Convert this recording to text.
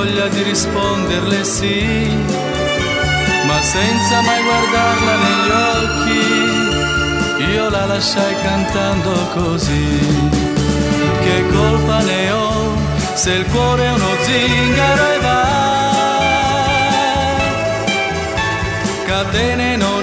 voglia di risponderle sì, ma senza mai guardarla negli occhi, io la lasciai cantando così. Che colpa ne ho se il cuore è uno zingaro e va, catene non